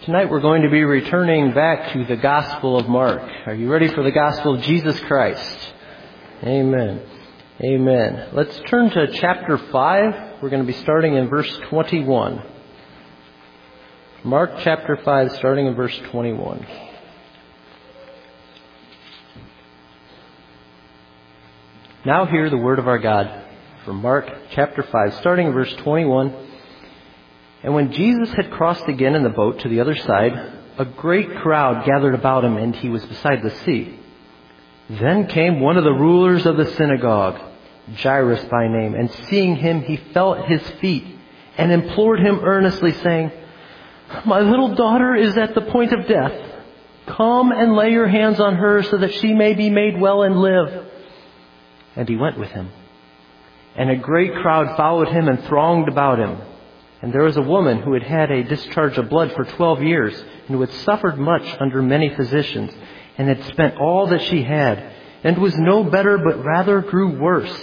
Tonight we're going to be returning back to the Gospel of Mark. Are you ready for the Gospel of Jesus Christ? Amen. Amen. Let's turn to chapter 5. We're going to be starting in verse 21. Mark chapter 5, starting in verse 21. Now hear the word of our God from Mark chapter 5, starting in verse 21. And when Jesus had crossed again in the boat to the other side, a great crowd gathered about him, and he was beside the sea. Then came one of the rulers of the synagogue, Jairus by name, and seeing him, he fell at his feet and implored him earnestly, saying, "My little daughter is at the point of death. Come and lay your hands on her so that she may be made well and live." And he went with him. And a great crowd followed him and thronged about him. And there was a woman who had had a discharge of blood for 12 years, and who had suffered much under many physicians, and had spent all that she had, and was no better, but rather grew worse.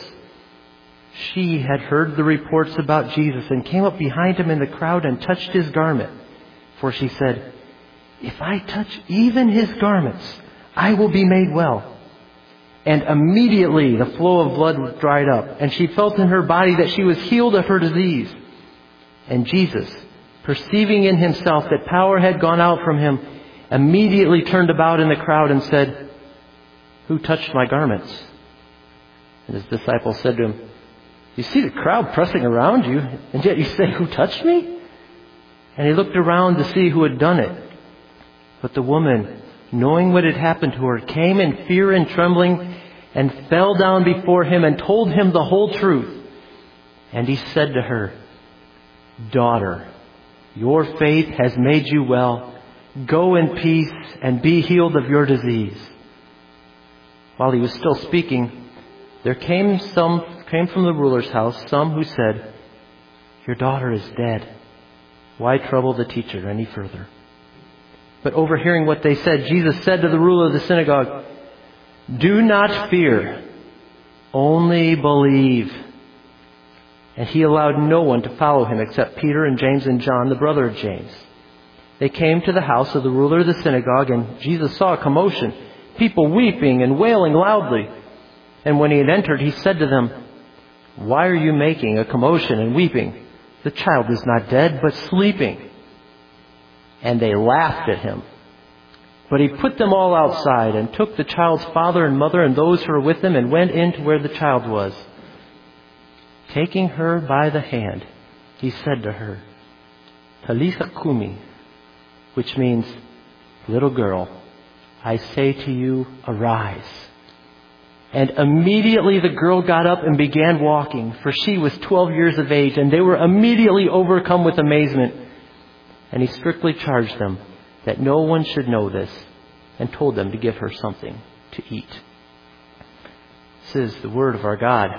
She had heard the reports about Jesus, and came up behind him in the crowd and touched his garment. For she said, "If I touch even his garments, I will be made well." And immediately the flow of blood dried up, and she felt in her body that she was healed of her disease. And Jesus, perceiving in himself that power had gone out from him, immediately turned about in the crowd and said, "Who touched my garments?" And his disciples said to him, "You see the crowd pressing around you, and yet you say, 'Who touched me?'" And he looked around to see who had done it. But the woman, knowing what had happened to her, came in fear and trembling, and fell down before him and told him the whole truth. And he said to her, "Daughter, your faith has made you well. Go in peace and be healed of your disease." While he was still speaking, there came from the ruler's house some who said, "Your daughter is dead. Why trouble the teacher any further?" But overhearing what they said, Jesus said to the ruler of the synagogue, "Do not fear, only believe." And he allowed no one to follow him except Peter and James and John, the brother of James. They came to the house of the ruler of the synagogue, and Jesus saw a commotion, people weeping and wailing loudly. And when he had entered, he said to them, "Why are you making a commotion and weeping? The child is not dead, but sleeping." And they laughed at him. But he put them all outside and took the child's father and mother and those who were with him and went in to where the child was. Taking her by the hand, he said to her, "Talitha kumi," which means, "Little girl, I say to you, arise." And immediately the girl got up and began walking, for she was 12 years of age, and they were immediately overcome with amazement. And he strictly charged them that no one should know this, and told them to give her something to eat. This is the word of our God.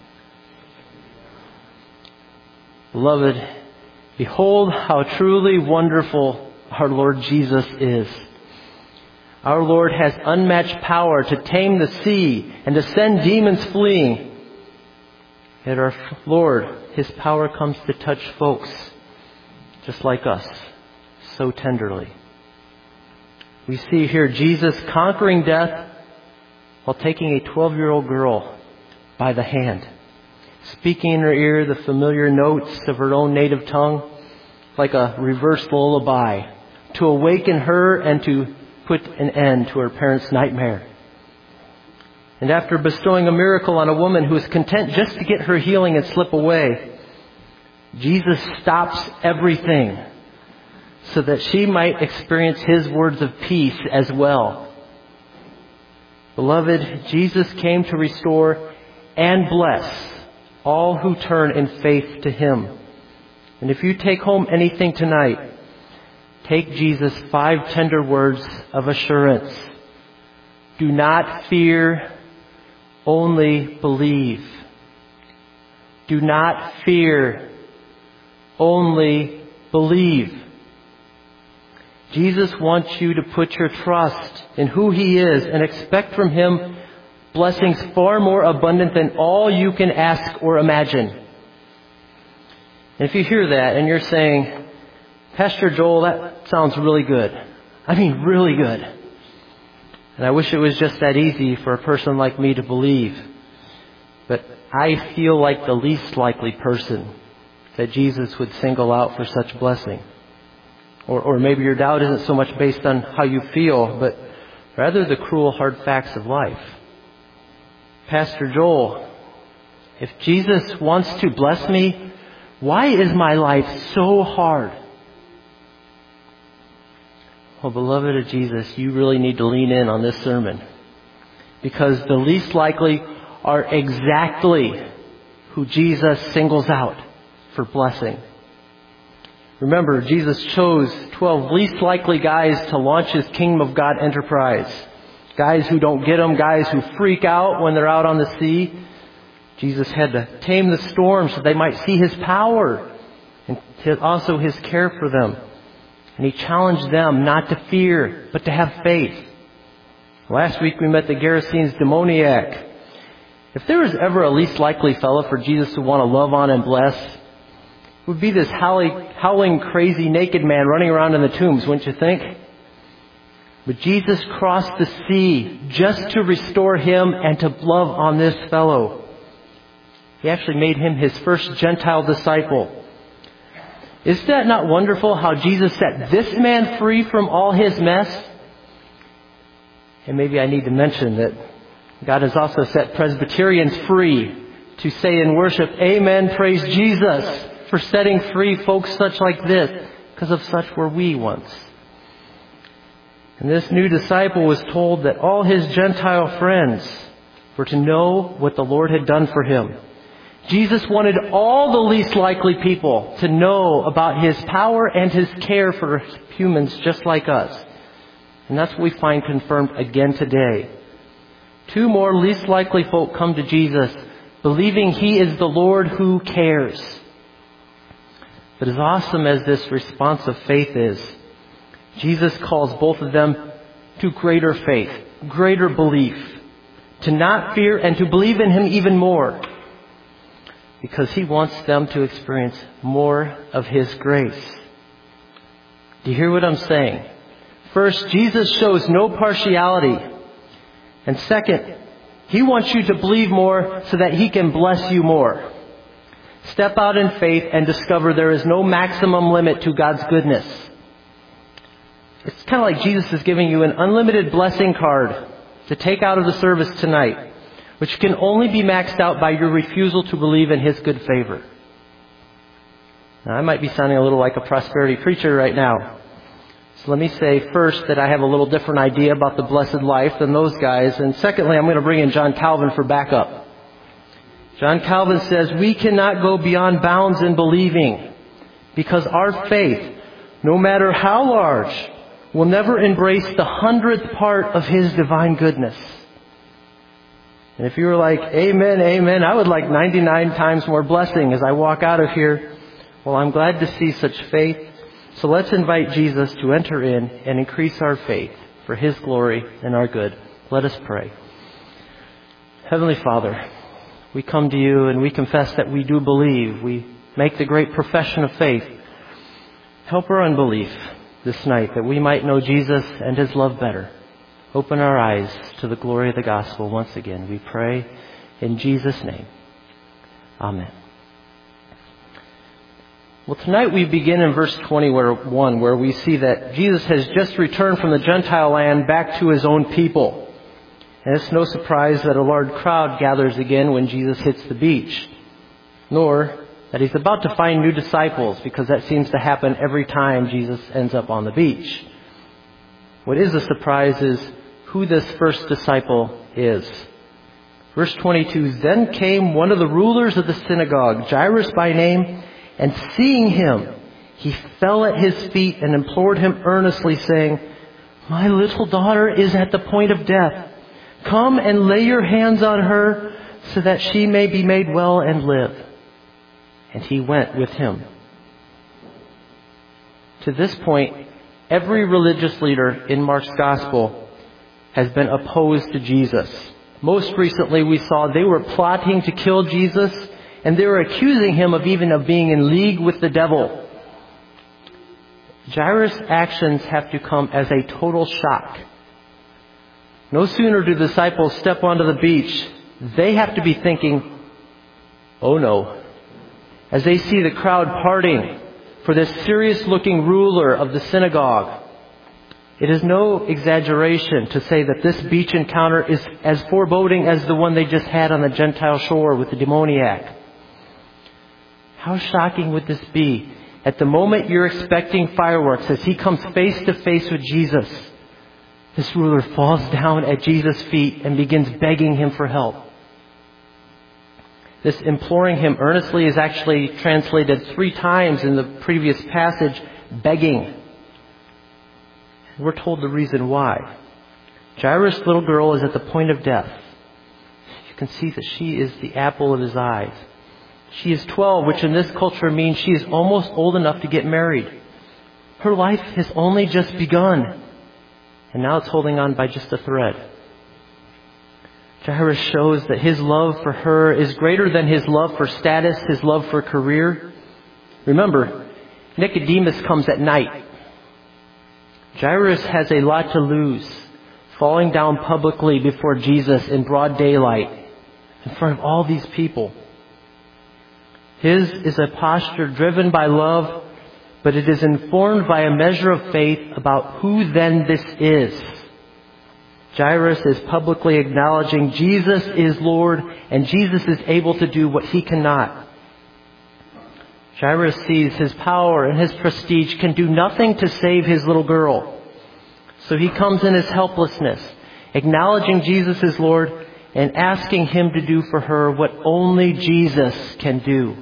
Beloved, behold how truly wonderful our Lord Jesus is. Our Lord has unmatched power to tame the sea and to send demons fleeing. Yet our Lord, His power comes to touch folks just like us, so tenderly. We see here Jesus conquering death while taking a 12-year-old girl by the hand, speaking in her ear the familiar notes of her own native tongue like a reverse lullaby to awaken her and to put an end to her parents' nightmare. And after bestowing a miracle on a woman who is content just to get her healing and slip away, Jesus stops everything so that she might experience His words of peace as well. Beloved, Jesus came to restore and bless all who turn in faith to Him. And if you take home anything tonight, take Jesus' 5 tender words of assurance. Do not fear, only believe. Do not fear, only believe. Jesus wants you to put your trust in who He is and expect from Him blessings far more abundant than all you can ask or imagine. And if you hear that and you're saying, Pastor Joel, that sounds really good. I mean, really good. And I wish it was just that easy for a person like me to believe. But I feel like the least likely person that Jesus would single out for such blessing. Or maybe your doubt isn't so much based on how you feel, but rather the cruel, hard facts of life. Pastor Joel, if Jesus wants to bless me, why is my life so hard? Well, beloved of Jesus, you really need to lean in on this sermon, because the least likely are exactly who Jesus singles out for blessing. Remember, Jesus chose 12 least likely guys to launch His Kingdom of God enterprise. Guys who don't get them, guys who freak out when they're out on the sea. Jesus had to tame the storm so they might see His power and also His care for them. And He challenged them not to fear, but to have faith. Last week we met the Gerasenes demoniac. If there was ever a least likely fellow for Jesus to want to love on and bless, it would be this howling, crazy, naked man running around in the tombs, wouldn't you think? But Jesus crossed the sea just to restore him and to love on this fellow. He actually made him His first Gentile disciple. Is that not wonderful how Jesus set this man free from all his mess? And maybe I need to mention that God has also set Presbyterians free to say in worship, Amen, praise Jesus, for setting free folks such like this, because of such were we once. And this new disciple was told that all his Gentile friends were to know what the Lord had done for him. Jesus wanted all the least likely people to know about His power and His care for humans just like us. And that's what we find confirmed again today. 2 more least likely folk come to Jesus, believing He is the Lord who cares. But as awesome as this response of faith is, Jesus calls both of them to greater faith, greater belief, to not fear and to believe in Him even more, because He wants them to experience more of His grace. Do you hear what I'm saying? First, Jesus shows no partiality. And second, He wants you to believe more so that He can bless you more. Step out in faith and discover there is no maximum limit to God's goodness. It's kind of like Jesus is giving you an unlimited blessing card to take out of the service tonight, which can only be maxed out by your refusal to believe in His good favor. Now, I might be sounding a little like a prosperity preacher right now. So let me say first that I have a little different idea about the blessed life than those guys. And secondly, I'm going to bring in John Calvin for backup. John Calvin says, we cannot go beyond bounds in believing, because our faith, no matter how large, will never embrace the 100th part of His divine goodness. And if you were like, amen, amen, I would like 99 times more blessing as I walk out of here. Well, I'm glad to see such faith. So let's invite Jesus to enter in and increase our faith for His glory and our good. Let us pray. Heavenly Father, we come to You and we confess that we do believe. We make the great profession of faith. Help our unbelief this night that we might know Jesus and His love better. Open our eyes to the glory of the gospel once again. We pray in Jesus' name. Amen. Well, tonight we begin in verse 21, where we see that Jesus has just returned from the Gentile land back to His own people. And it's no surprise that a large crowd gathers again when Jesus hits the beach, nor that He's about to find new disciples, because that seems to happen every time Jesus ends up on the beach. What is a surprise is who this first disciple is. Verse 22, then came one of the rulers of the synagogue, Jairus by name, and seeing Him, he fell at His feet and implored Him earnestly, saying, my little daughter is at the point of death. Come and lay your hands on her so that she may be made well and live. And He went with him. To this point, every religious leader in Mark's gospel has been opposed to Jesus. Most recently, we saw they were plotting to kill Jesus, and they were accusing Him of being in league with the devil. Jairus' actions have to come as a total shock. No sooner do the disciples step onto the beach, they have to be thinking, oh no, as they see the crowd parting for this serious-looking ruler of the synagogue. It is no exaggeration to say that this beach encounter is as foreboding as the one they just had on the Gentile shore with the demoniac. How shocking would this be? At the moment you're expecting fireworks, as he comes face to face with Jesus, this ruler falls down at Jesus' feet and begins begging him for help. This imploring him earnestly is actually translated 3 times in the previous passage, begging. We're told the reason why. Jairus' little girl is at the point of death. You can see that she is the apple of his eyes. She is 12, which in this culture means she is almost old enough to get married. Her life has only just begun, and now it's holding on by just a thread. Jairus shows that his love for her is greater than his love for status, his love for career. Remember, Nicodemus comes at night. Jairus has a lot to lose, falling down publicly before Jesus in broad daylight, in front of all these people. His is a posture driven by love, but it is informed by a measure of faith about who then this is. Jairus is publicly acknowledging Jesus is Lord, and Jesus is able to do what he cannot. Jairus sees his power and his prestige can do nothing to save his little girl. So he comes in his helplessness, acknowledging Jesus is Lord and asking him to do for her what only Jesus can do.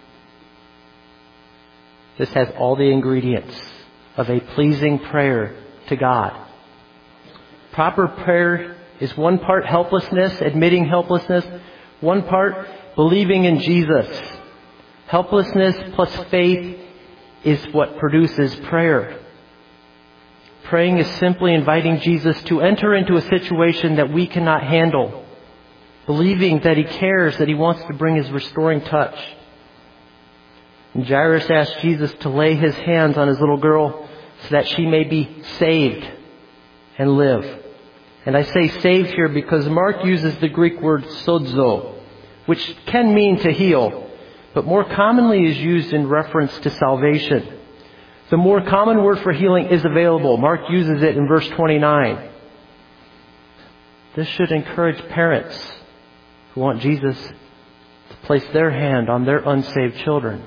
This has all the ingredients of a pleasing prayer to God. Proper prayer is one part helplessness, admitting helplessness, one part believing in Jesus. Helplessness plus faith is what produces prayer. Praying is simply inviting Jesus to enter into a situation that we cannot handle, believing that he cares, that he wants to bring his restoring touch. And Jairus asked Jesus to lay his hands on his little girl so that she may be saved and live. And I say saved here because Mark uses the Greek word sozo, which can mean to heal, but more commonly is used in reference to salvation. The more common word for healing is available. Mark uses it in verse 29. This should encourage parents who want Jesus to place their hand on their unsaved children.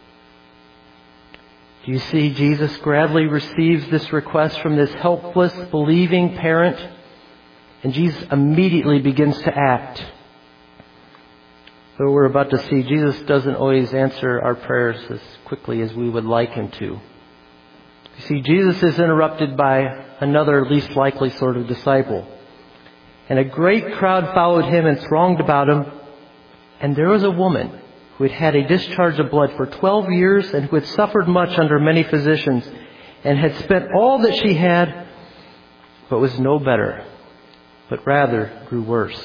Do you see Jesus gladly receives this request from this helpless, believing parent, and Jesus immediately begins to act. Though we're about to see, Jesus doesn't always answer our prayers as quickly as we would like him to. You see, Jesus is interrupted by another least likely sort of disciple. And a great crowd followed him and thronged about him. And there was a woman who had had a discharge of blood for 12 years and who had suffered much under many physicians and had spent all that she had, but was no better, but rather grew worse.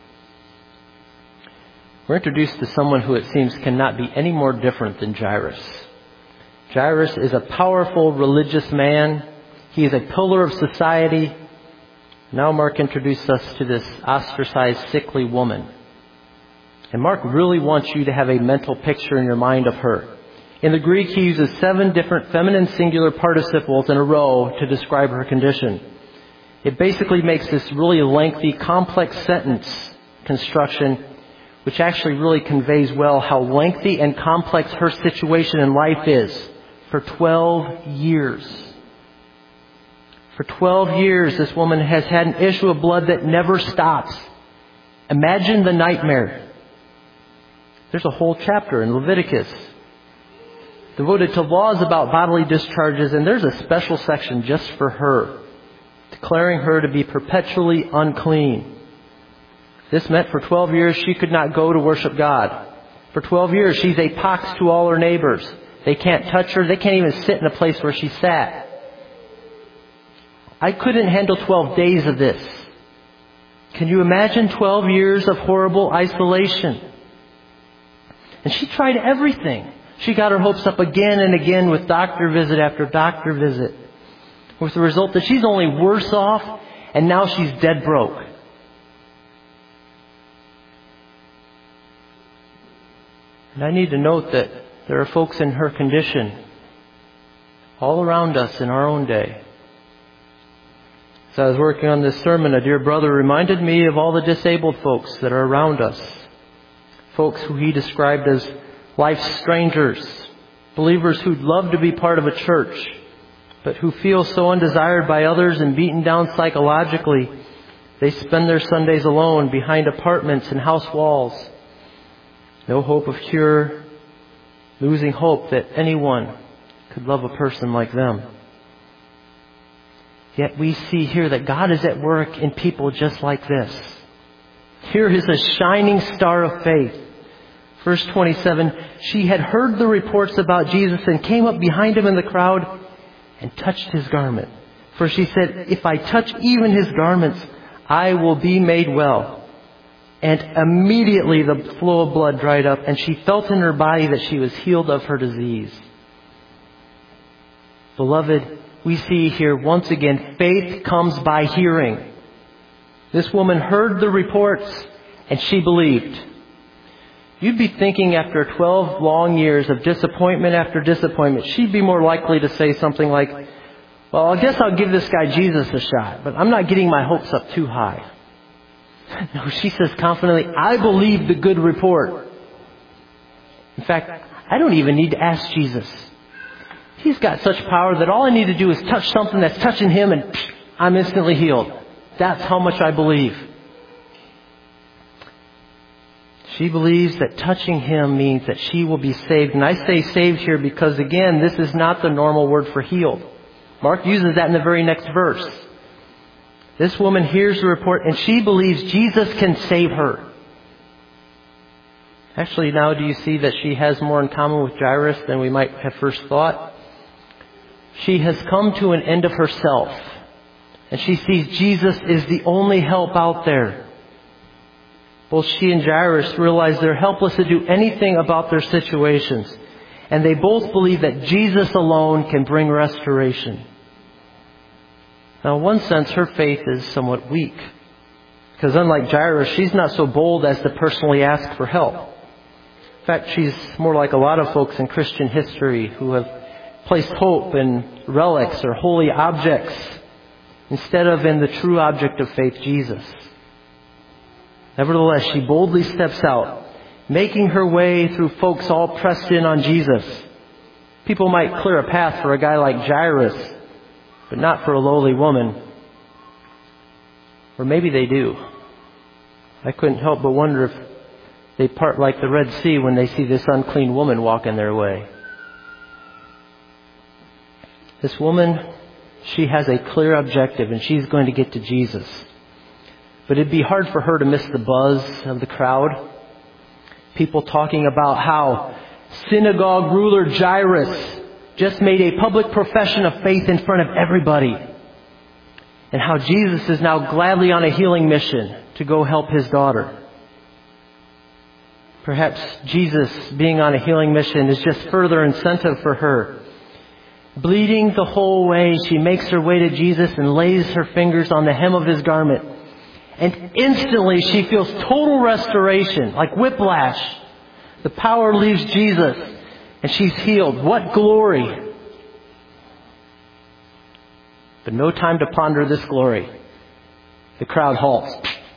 We're introduced to someone who it seems cannot be any more different than Jairus. Jairus is a powerful religious man. He is a pillar of society. Now Mark introduces us to this ostracized, sickly woman. And Mark really wants you to have a mental picture in your mind of her. In the Greek, he uses 7 different feminine singular participles in a row to describe her condition. It basically makes this really lengthy, complex sentence construction, which actually really conveys well how lengthy and complex her situation in life is. For 12 years. For 12 years, this woman has had an issue of blood that never stops. Imagine the nightmare. There's a whole chapter in Leviticus devoted to laws about bodily discharges, and there's a special section just for her, declaring her to be perpetually unclean. This meant for 12 years she could not go to worship God. For 12 years she's a pox to all her neighbors. They can't touch her. They can't even sit in a place where she sat. I couldn't handle 12 days of this. Can you imagine 12 years of horrible isolation? And she tried everything. She got her hopes up again and again with doctor visit after doctor visit, with the result that she's only worse off, and now she's dead broke. And I need to note that there are folks in her condition all around us in our own day. As I was working on this sermon, a dear brother reminded me of all the disabled folks that are around us. Folks who he described as life's strangers, believers who'd love to be part of a church, but who feel so undesired by others and beaten down psychologically, they spend their Sundays alone behind apartments and house walls. No hope of cure, losing hope that anyone could love a person like them. Yet we see here that God is at work in people just like this. Here is a shining star of faith. Verse 27, she had heard the reports about Jesus and came up behind him in the crowd and touched his garment. For she said, if I touch even his garments, I will be made well. And immediately the flow of blood dried up, and she felt in her body that she was healed of her disease. Beloved, we see here once again, faith comes by hearing. This woman heard the reports, and she believed. You'd be thinking after 12 long years of disappointment after disappointment, she'd be more likely to say something like, well, I guess I'll give this guy Jesus a shot, but I'm not getting my hopes up too high. No, she says confidently, I believe the good report. In fact, I don't even need to ask Jesus. He's got such power that all I need to do is touch something that's touching him and I'm instantly healed. That's how much I believe. She believes that touching him means that she will be saved. And I say saved here because, again, this is not the normal word for healed. Mark uses that in the very next verse. This woman hears the report and she believes Jesus can save her. Actually, now do you see that she has more in common with Jairus than we might have first thought? She has come to an end of herself. And she sees Jesus is the only help out there. Both she and Jairus realize they're helpless to do anything about their situations. And they both believe that Jesus alone can bring restoration. Now, in one sense, her faith is somewhat weak. Because unlike Jairus, she's not so bold as to personally ask for help. In fact, she's more like a lot of folks in Christian history who have placed hope in relics or holy objects instead of in the true object of faith, Jesus. Nevertheless, she boldly steps out, making her way through folks all pressed in on Jesus. People might clear a path for a guy like Jairus, but not for a lowly woman. Or maybe they do. I couldn't help but wonder if they part like the Red Sea when they see this unclean woman walking their way. This woman, she has a clear objective, and she's going to get to Jesus. But it'd be hard for her to miss the buzz of the crowd. People talking about how synagogue ruler Jairus just made a public profession of faith in front of everybody. And how Jesus is now gladly on a healing mission to go help his daughter. Perhaps Jesus being on a healing mission is just further incentive for her. Bleeding the whole way, she makes her way to Jesus and lays her fingers on the hem of his garment. And instantly she feels total restoration, like whiplash. The power leaves Jesus and she's healed. What glory! But no time to ponder this glory. The crowd halts.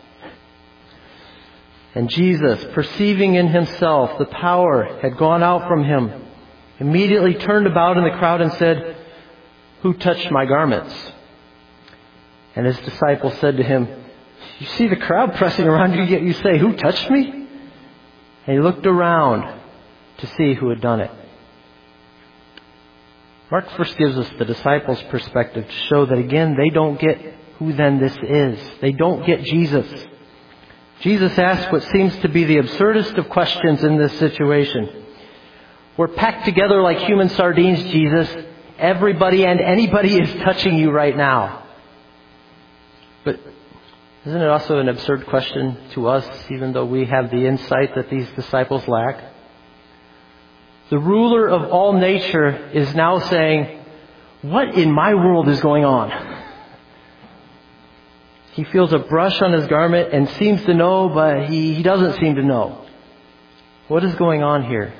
And Jesus, perceiving in himself the power had gone out from him, immediately turned about in the crowd and said, "Who touched my garments?" And his disciples said to him, "You see the crowd pressing around you, yet you say, 'Who touched me?'" And he looked around to see who had done it. Mark first gives us the disciples' perspective to show that, again, they don't get who then this is. They don't get Jesus. Jesus asks what seems to be the absurdest of questions in this situation. We're packed together like human sardines, Jesus. Everybody and anybody is touching you right now. But isn't it also an absurd question to us, even though we have the insight that these disciples lack? The ruler of all nature is now saying, what in my world is going on? He feels a brush on his garment and seems to know, but he doesn't seem to know. What is going on here?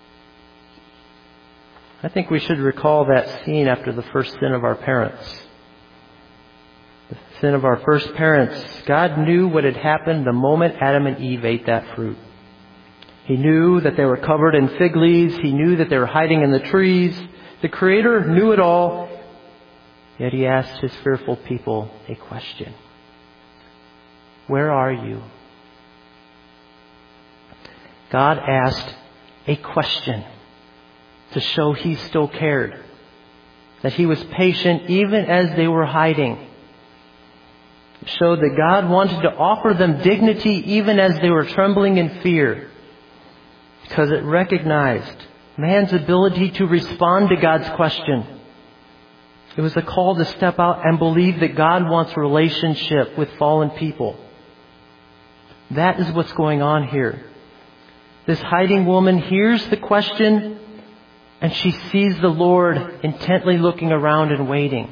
I think we should recall that scene after the first sin of our parents. The sin of our first parents. God knew what had happened the moment Adam and Eve ate that fruit. He knew that they were covered in fig leaves. He knew that they were hiding in the trees. The Creator knew it all. Yet He asked His fearful people a question. Where are you? God asked a question to show He still cared. That He was patient even as they were hiding. It showed that God wanted to offer them dignity even as they were trembling in fear. Because it recognized man's ability to respond to God's question. It was a call to step out and believe that God wants a relationship with fallen people. That is what's going on here. This hiding woman hears the question and she sees the Lord intently looking around and waiting.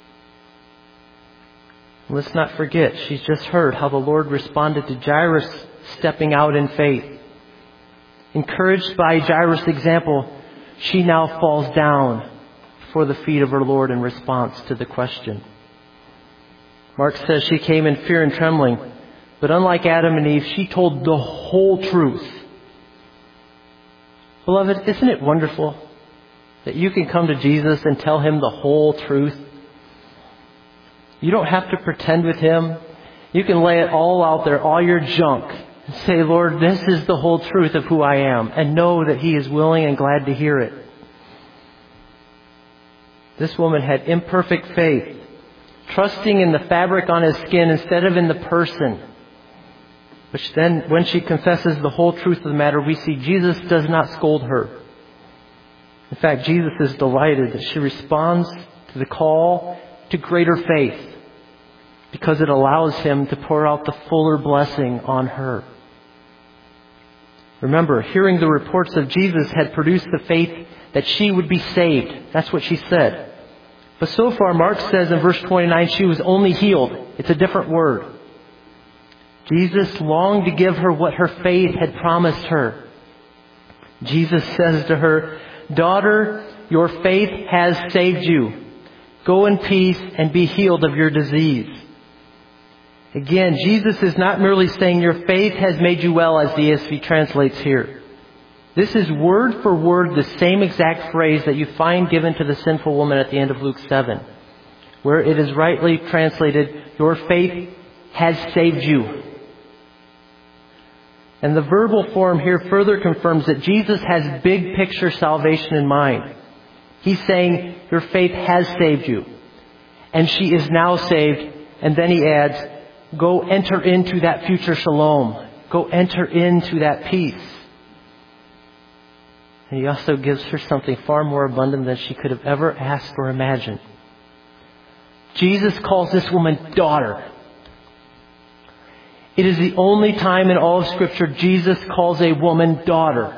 Let's not forget, she's just heard how the Lord responded to Jairus stepping out in faith. Encouraged by Jairus' example, she now falls down before the feet of her Lord in response to the question. Mark says she came in fear and trembling. But unlike Adam and Eve, she told the whole truth. Beloved, isn't it wonderful that you can come to Jesus and tell Him the whole truth? You don't have to pretend with Him. You can lay it all out there, all your junk, and say, Lord, this is the whole truth of who I am, and know that He is willing and glad to hear it. This woman had imperfect faith, trusting in the fabric on His skin instead of in the person. Which then, when she confesses the whole truth of the matter, we see Jesus does not scold her. In fact, Jesus is delighted that she responds to the call to greater faith because it allows Him to pour out the fuller blessing on her. Remember, hearing the reports of Jesus had produced the faith that she would be saved. That's what she said. But so far, Mark says in verse 29, she was only healed. It's a different word. Jesus longed to give her what her faith had promised her. Jesus says to her, "Daughter, your faith has saved you. Go in peace and be healed of your disease." Again, Jesus is not merely saying your faith has made you well, as the ESV translates here. This is word for word the same exact phrase that you find given to the sinful woman at the end of Luke 7, where it is rightly translated, "Your faith has saved you." And the verbal form here further confirms that Jesus has big picture salvation in mind. He's saying, your faith has saved you. And she is now saved. And then He adds, go enter into that future shalom. Go enter into that peace. And He also gives her something far more abundant than she could have ever asked or imagined. Jesus calls this woman daughter. It is the only time in all of Scripture Jesus calls a woman daughter.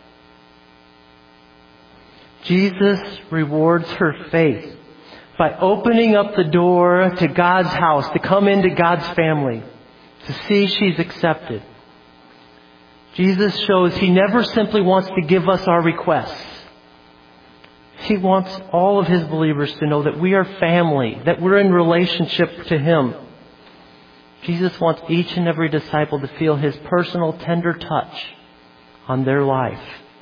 Jesus rewards her faith by opening up the door to God's house, to come into God's family, to see she's accepted. Jesus shows He never simply wants to give us our requests. He wants all of His believers to know that we are family, that we're in relationship to Him. Jesus wants each and every disciple to feel His personal, tender touch on their life.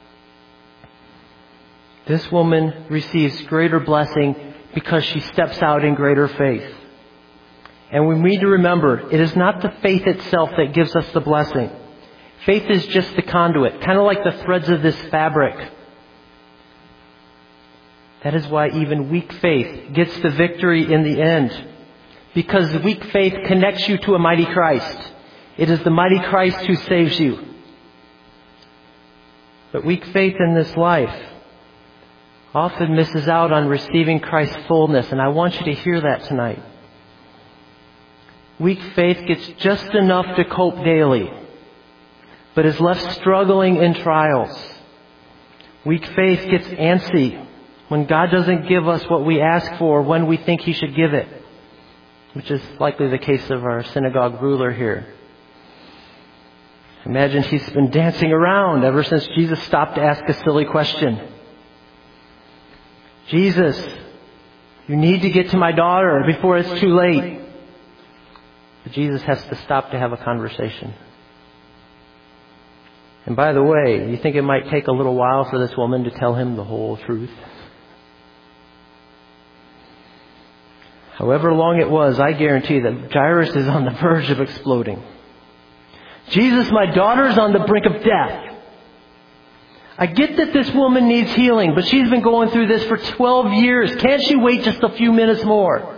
This woman receives greater blessing because she steps out in greater faith. And we need to remember, it is not the faith itself that gives us the blessing. Faith is just the conduit, kind of like the threads of this fabric. That is why even weak faith gets the victory in the end. Because weak faith connects you to a mighty Christ. It is the mighty Christ who saves you. But weak faith in this life often misses out on receiving Christ's fullness. And I want you to hear that tonight. Weak faith gets just enough to cope daily, but is left struggling in trials. Weak faith gets antsy when God doesn't give us what we ask for when we think He should give it, which is likely the case of our synagogue ruler here. Imagine he's been dancing around ever since Jesus stopped to ask a silly question. Jesus, you need to get to my daughter before it's too late. But Jesus has to stop to have a conversation. And by the way, you think it might take a little while for this woman to tell him the whole truth? However long it was, I guarantee that Jairus is on the verge of exploding. Jesus, my daughter's on the brink of death. I get that this woman needs healing, but she's been going through this for 12 years. Can't she wait just a few minutes more?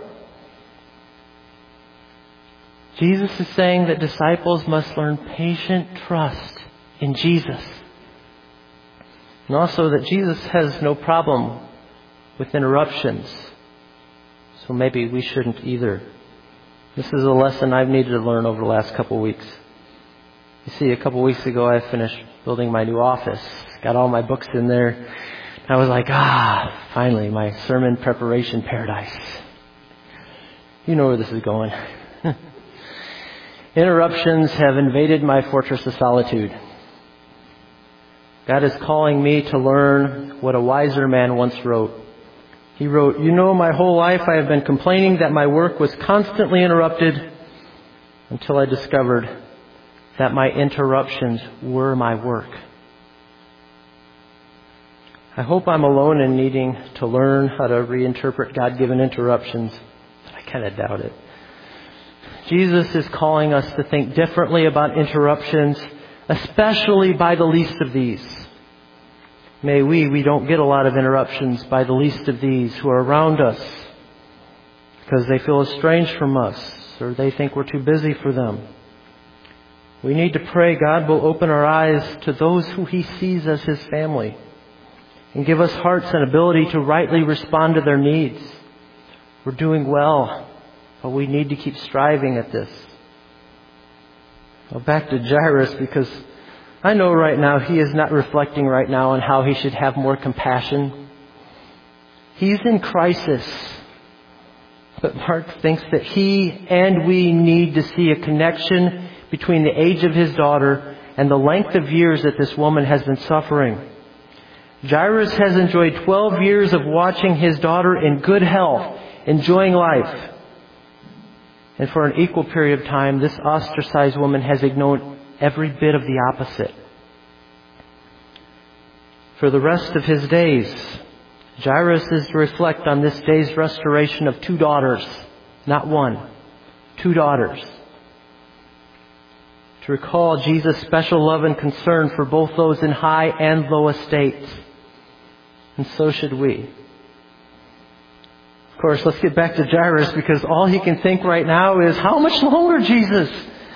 Jesus is saying that disciples must learn patient trust in Jesus. And also that Jesus has no problem with interruptions. So maybe we shouldn't either. This is a lesson I've needed to learn over the last couple of weeks. You see, a couple of weeks ago I finished building my new office. Got all my books in there. I was like, finally, my sermon preparation paradise. You know where this is going. Interruptions have invaded my fortress of solitude. God is calling me to learn what a wiser man once wrote. He wrote, my whole life I have been complaining that my work was constantly interrupted until I discovered that my interruptions were my work. I hope I'm alone in needing to learn how to reinterpret God-given interruptions, but I kind of doubt it. Jesus is calling us to think differently about interruptions, especially by the least of these. May we don't get a lot of interruptions by the least of these who are around us because they feel estranged from us or they think we're too busy for them. We need to pray God will open our eyes to those who He sees as His family and give us hearts and ability to rightly respond to their needs. We're doing well, but we need to keep striving at this. Well, back to Jairus, because I know right now he is not reflecting right now on how he should have more compassion. He's in crisis. But Mark thinks that he and we need to see a connection between the age of his daughter and the length of years that this woman has been suffering. Jairus has enjoyed 12 years of watching his daughter in good health, enjoying life. And for an equal period of time, this ostracized woman has ignored every bit of the opposite. For the rest of his days, Jairus is to reflect on this day's restoration of 2 daughters, not 1, 2 daughters. To recall Jesus' special love and concern for both those in high and low estates. And so should we. Of course, let's get back to Jairus, because all he can think right now is, how much longer, Jesus?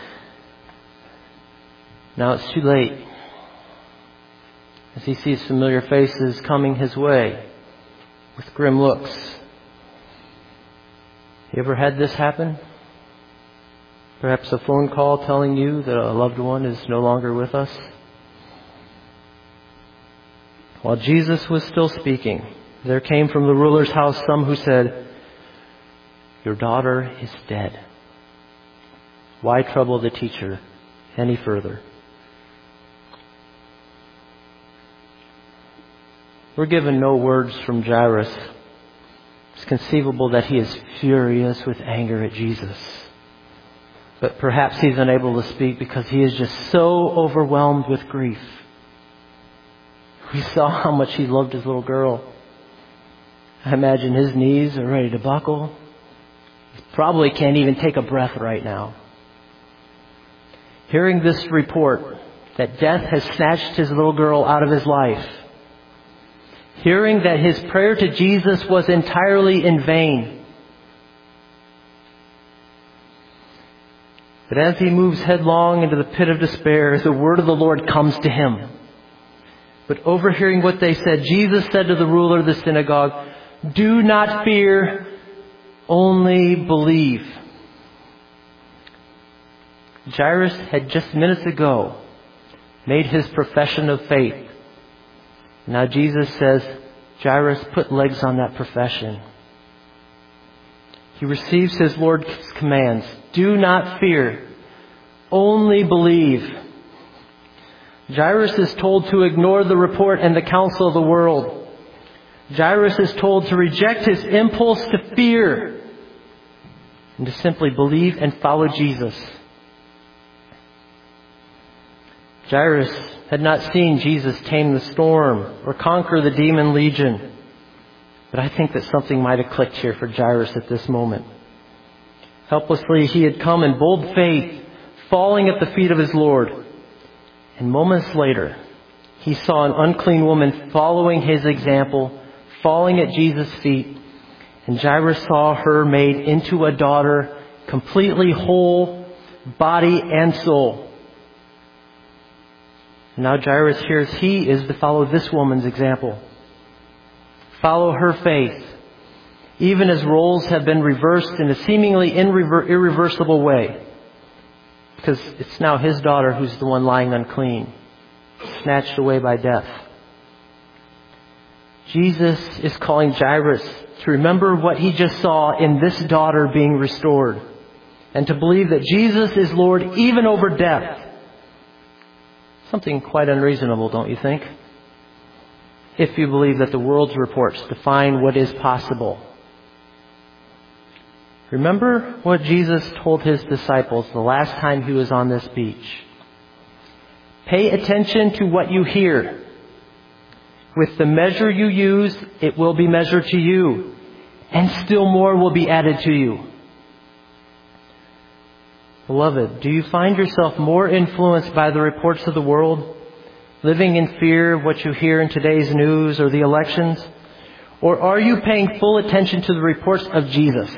Now it's too late. As he sees familiar faces coming his way with grim looks. You ever had this happen? Perhaps a phone call telling you that a loved one is no longer with us? While Jesus was still speaking, there came from the ruler's house some who said, "Your daughter is dead. Why trouble the teacher any further?" We're given no words from Jairus. It's conceivable that he is furious with anger at Jesus. But perhaps he's unable to speak because he is just so overwhelmed with grief. We saw how much he loved his little girl. I imagine his knees are ready to buckle. He probably can't even take a breath right now. Hearing this report that death has snatched his little girl out of his life, hearing that his prayer to Jesus was entirely in vain, but as he moves headlong into the pit of despair, the word of the Lord comes to him. But overhearing what they said, Jesus said to the ruler of the synagogue, "Do not fear, only believe." Jairus had just minutes ago made his profession of faith. Now Jesus says, Jairus, put legs on that profession. He receives his Lord's commands. Do not fear. Only believe. Jairus is told to ignore the report and the counsel of the world. Jairus is told to reject his impulse to fear and to simply believe and follow Jesus. Jairus had not seen Jesus tame the storm or conquer the demon legion. But I think that something might have clicked here for Jairus at this moment. Helplessly, he had come in bold faith, falling at the feet of his Lord. And moments later, he saw an unclean woman following his example, falling at Jesus' feet. And Jairus saw her made into a daughter, completely whole, body and soul. And now Jairus hears he is to follow this woman's example. Follow her faith, even as roles have been reversed in a seemingly irreversible way. Because it's now his daughter who's the one lying unclean, snatched away by death. Jesus is calling Jairus to remember what he just saw in this daughter being restored, and to believe that Jesus is Lord even over death. Something quite unreasonable, don't you think? If you believe that the world's reports define what is possible. Remember what Jesus told his disciples the last time he was on this beach. Pay attention to what you hear. With the measure you use, it will be measured to you, and still more will be added to you. Beloved, do you find yourself more influenced by the reports of the world, living in fear of what you hear in today's news or the elections? Or are you paying full attention to the reports of Jesus?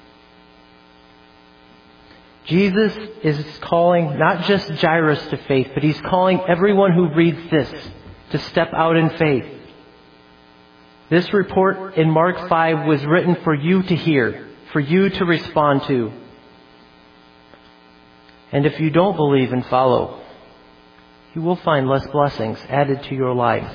Jesus is calling not just Jairus to faith, but he's calling everyone who reads this to step out in faith. This report in Mark 5 was written for you to hear, for you to respond to. And if you don't believe and follow, you will find less blessings added to your life.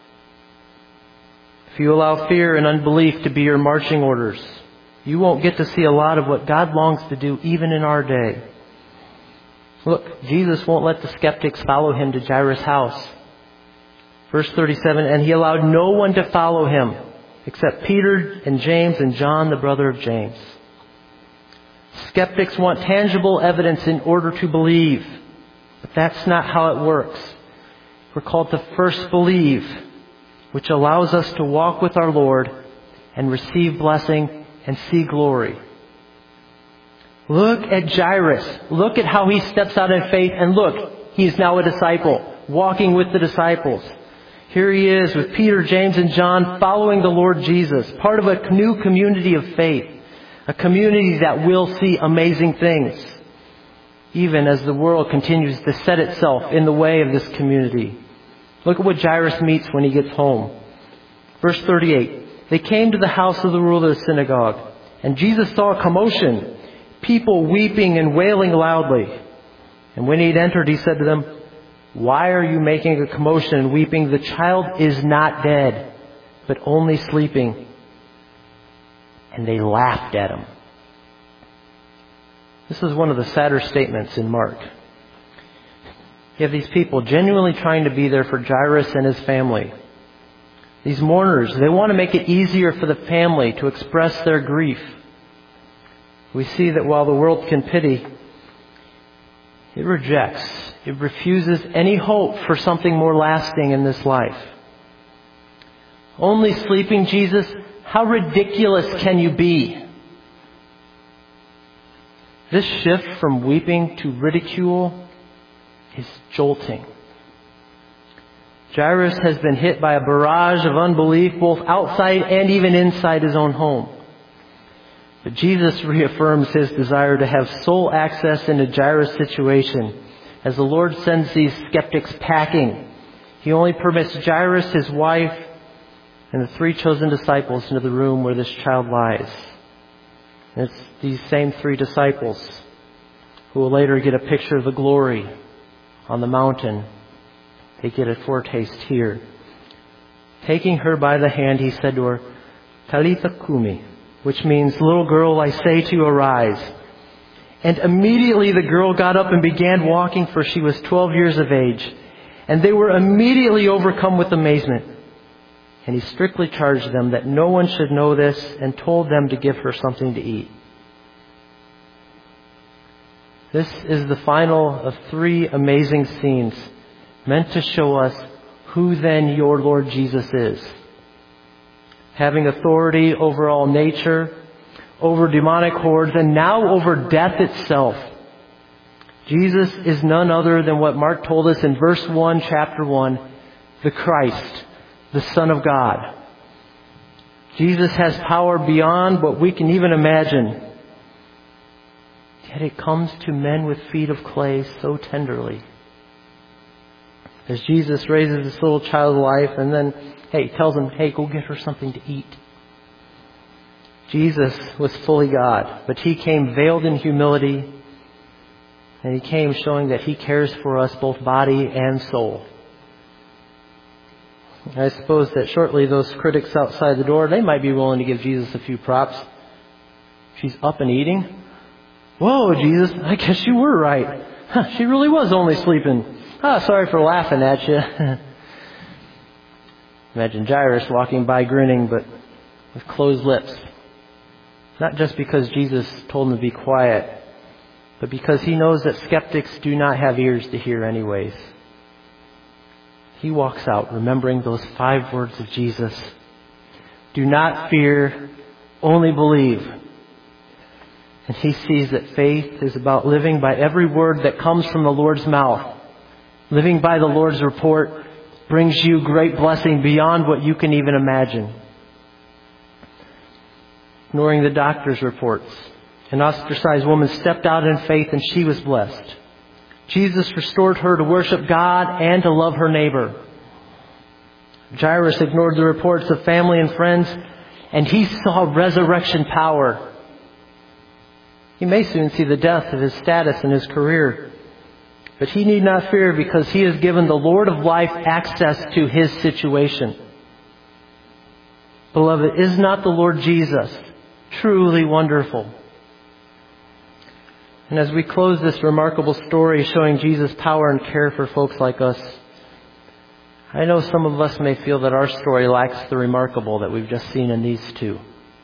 If you allow fear and unbelief to be your marching orders, you won't get to see a lot of what God longs to do even in our day. Look, Jesus won't let the skeptics follow him to Jairus' house. Verse 37, and he allowed no one to follow him except Peter and James and John, the brother of James. Skeptics want tangible evidence in order to believe. But that's not how it works. We're called to first believe, which allows us to walk with our Lord and receive blessing and see glory. Look at Jairus. Look at how he steps out in faith, and look, he's now a disciple, walking with the disciples. Here he is with Peter, James, and John following the Lord Jesus, part of a new community of faith. A community that will see amazing things, even as the world continues to set itself in the way of this community. Look at what Jairus meets when he gets home. Verse 38, they came to the house of the ruler of the synagogue, and Jesus saw a commotion, people weeping and wailing loudly. And when he had entered, he said to them, why are you making a commotion and weeping? The child is not dead, but only sleeping. And they laughed at him. This is one of the sadder statements in Mark. You have these people genuinely trying to be there for Jairus and his family. These mourners, they want to make it easier for the family to express their grief. We see that while the world can pity, it rejects, it refuses any hope for something more lasting in this life. Only sleeping, Jesus? How ridiculous can you be? This shift from weeping to ridicule is jolting. Jairus has been hit by a barrage of unbelief both outside and even inside his own home. But Jesus reaffirms his desire to have sole access into Jairus' situation as the Lord sends these skeptics packing. He only permits Jairus, his wife, and the 3 chosen disciples into the room where this child lies. And it's these same 3 disciples who will later get a picture of the glory on the mountain. They get a foretaste here. Taking her by the hand, he said to her, Talitha kumi, which means, little girl, I say to you, arise. And immediately the girl got up and began walking, for she was 12 years of age. And they were immediately overcome with amazement. And he strictly charged them that no one should know this, and told them to give her something to eat. This is the final of 3 amazing scenes meant to show us who then your Lord Jesus is. Having authority over all nature, over demonic hordes, and now over death itself. Jesus is none other than what Mark told us in verse 1, chapter 1, the Christ, the Son of God. Jesus has power beyond what we can even imagine. Yet it comes to men with feet of clay so tenderly. As Jesus raises this little child's life and then, tells him, go get her something to eat. Jesus was fully God, but he came veiled in humility, and he came showing that he cares for us both body and soul. I suppose that shortly those critics outside the door, they might be willing to give Jesus a few props. She's up and eating? Whoa, Jesus, I guess you were right. She really was only sleeping. Sorry for laughing at you. Imagine Jairus walking by grinning, but with closed lips. Not just because Jesus told him to be quiet, but because he knows that skeptics do not have ears to hear anyways. He walks out remembering those 5 words of Jesus. Do not fear, only believe. And he sees that faith is about living by every word that comes from the Lord's mouth. Living by the Lord's report brings you great blessing beyond what you can even imagine. Ignoring the doctor's reports, an ostracized woman stepped out in faith and she was blessed. Jesus restored her to worship God and to love her neighbor. Jairus ignored the reports of family and friends, and he saw resurrection power. He may soon see the death of his status and his career, but he need not fear because he has given the Lord of life access to his situation. Beloved, is not the Lord Jesus truly wonderful? And as we close this remarkable story showing Jesus' power and care for folks like us, I know some of us may feel that our story lacks the remarkable that we've just seen in these 2.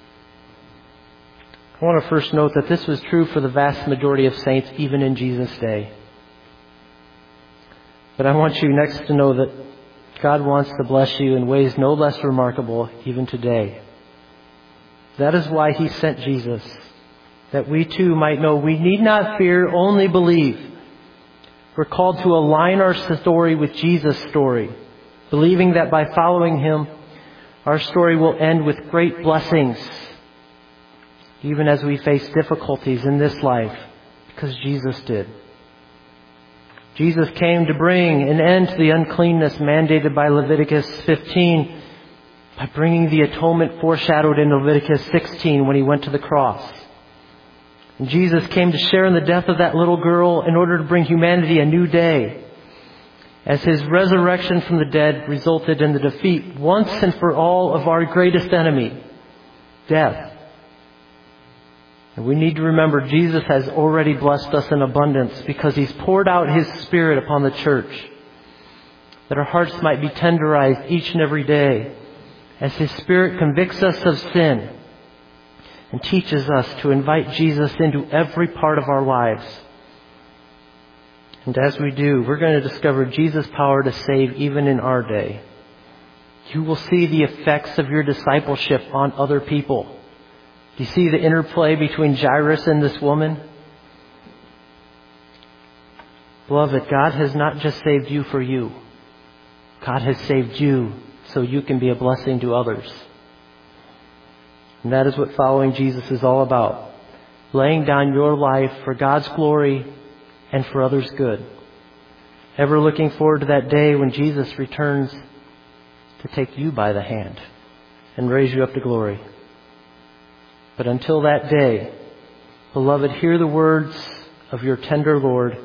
I want to first note that this was true for the vast majority of saints even in Jesus' day. But I want you next to know that God wants to bless you in ways no less remarkable even today. That is why he sent Jesus, that we too might know we need not fear, only believe. We're called to align our story with Jesus' story, believing that by following him, our story will end with great blessings, even as we face difficulties in this life, because Jesus did. Jesus came to bring an end to the uncleanness mandated by Leviticus 15 by bringing the atonement foreshadowed in Leviticus 16 when he went to the cross. And Jesus came to share in the death of that little girl in order to bring humanity a new day, as his resurrection from the dead resulted in the defeat once and for all of our greatest enemy, death. And we need to remember Jesus has already blessed us in abundance because he's poured out his Spirit upon the church, that our hearts might be tenderized each and every day as his Spirit convicts us of sin and teaches us to invite Jesus into every part of our lives. And as we do, we're going to discover Jesus' power to save even in our day. You will see the effects of your discipleship on other people. Do you see the interplay between Jairus and this woman? Beloved, God has not just saved you for you. God has saved you so you can be a blessing to others. And that is what following Jesus is all about. Laying down your life for God's glory and for others' good. Ever looking forward to that day when Jesus returns to take you by the hand and raise you up to glory. But until that day, beloved, hear the words of your tender Lord.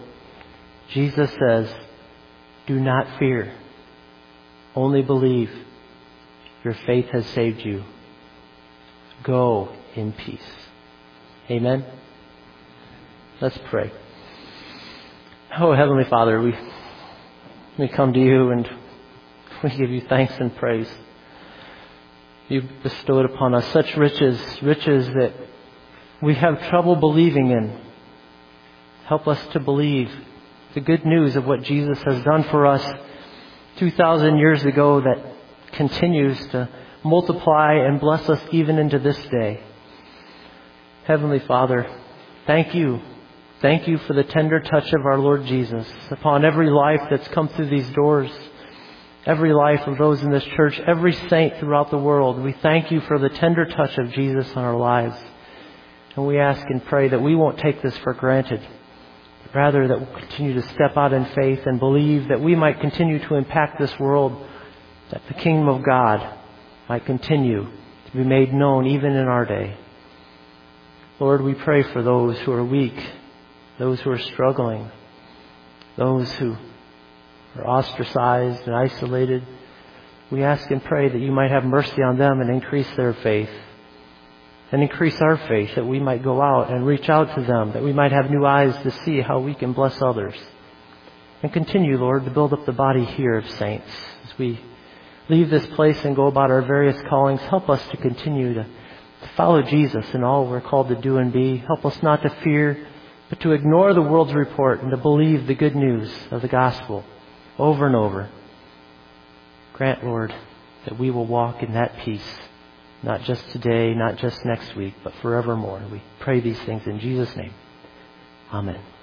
Jesus says, do not fear, only believe. Your faith has saved you. Go in peace. Amen. Let's pray. Oh, Heavenly Father, we come to you and we give you thanks and praise. You've bestowed upon us such riches that we have trouble believing in. Help us to believe the good news of what Jesus has done for us 2,000 years ago that continues to multiply and bless us even into this day. Heavenly Father, thank you. Thank you for the tender touch of our Lord Jesus upon every life that's come through these doors, every life of those in this church, every saint throughout the world. We thank you for the tender touch of Jesus on our lives. And we ask and pray that we won't take this for granted, but rather that we'll continue to step out in faith and believe that we might continue to impact this world, that the kingdom of God might continue to be made known even in our day. Lord, we pray for those who are weak, those who are struggling, those who are ostracized and isolated. We ask and pray that you might have mercy on them and increase their faith. And increase our faith that we might go out and reach out to them, that we might have new eyes to see how we can bless others. And continue, Lord, to build up the body here of saints. As we leave this place and go about our various callings, help us to continue to follow Jesus in all we're called to do and be. Help us not to fear, but to ignore the world's report and to believe the good news of the gospel over and over. Grant, Lord, that we will walk in that peace. Not just today, not just next week, but forevermore. We pray these things in Jesus' name. Amen.